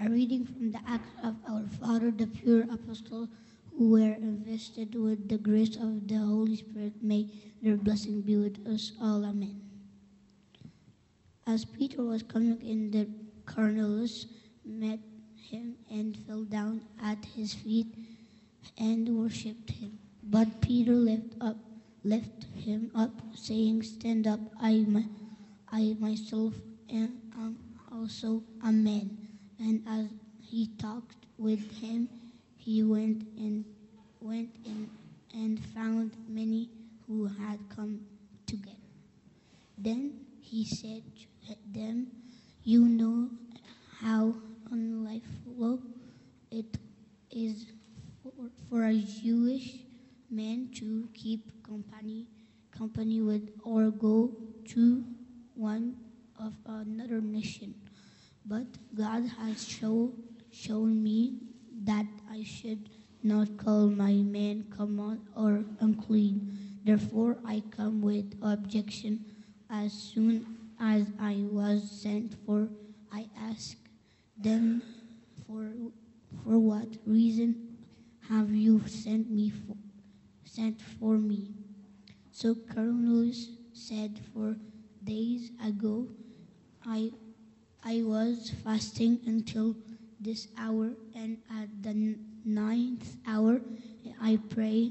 A reading from the Acts of our Father, the pure apostle, who were invested with the grace of the Holy Spirit. May their blessing be with us all. Amen. As Peter was coming in, the Cornelius met him and fell down at his feet and worshipped him. But Peter lifted him up, saying, "Stand up, I myself am also a man." And as he talked with him, he went in and found many who had come together. Then he said to them, "You know how unlawful it is for a Jewish man to keep company with or go to one of another nation. But God has shown me that I should not call my man common or unclean. Therefore I come with objection. As soon as I was sent for, I asked them, for what reason have you sent for me?" So Cornelius said, "4 days ago I was fasting until this hour, and at the 9th hour I prayed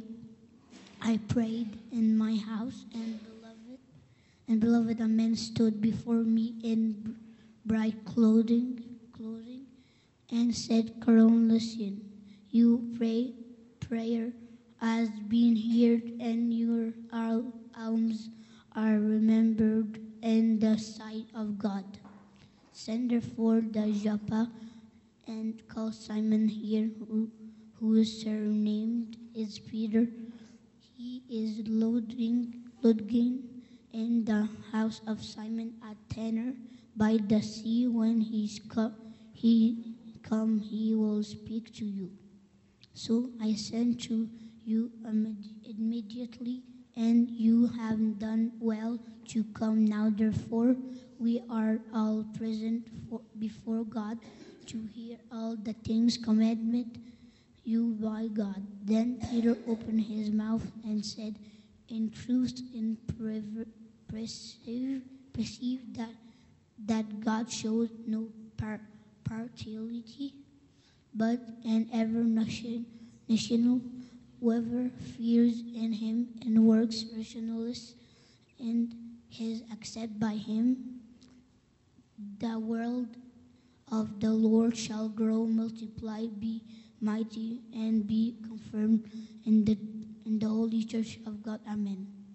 in my house, and beloved, a man stood before me in bright clothing, and said, 'Cornelius, your prayer has been heard, and your alms are remembered in the sight of God. Send therefore to Joppa and call Simon here, whose surname is Peter. He is lodging in the house of Simon a tanner by the sea. When he come, he will speak to you.' So I sent to you immediately, and you have done well to come. Now therefore we are all present before God to hear all the things commanded you by God." Then Peter opened his mouth and said, "In truth, perceive that God shows no partiality, but in every national, whoever fears in him and works rationalist and is accepted by him, the word of the Lord shall grow, multiply, be mighty, and be confirmed in the holy church of God." Amen.